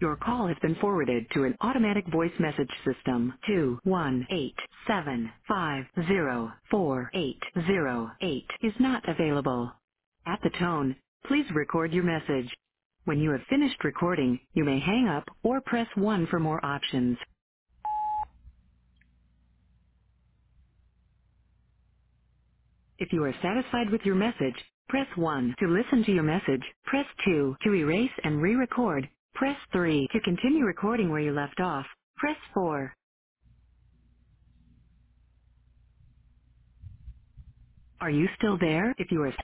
Your call has been forwarded to an automatic voice message system. 21875048808 is not available. At the tone, please record your message. When you have finished recording, you may hang up or press 1 for more options. If you are satisfied with your message, press 1 to listen to your message. Press 2 to erase and re-record. Press 3 to continue recording where you left off. Press 4. Are you still there? If you are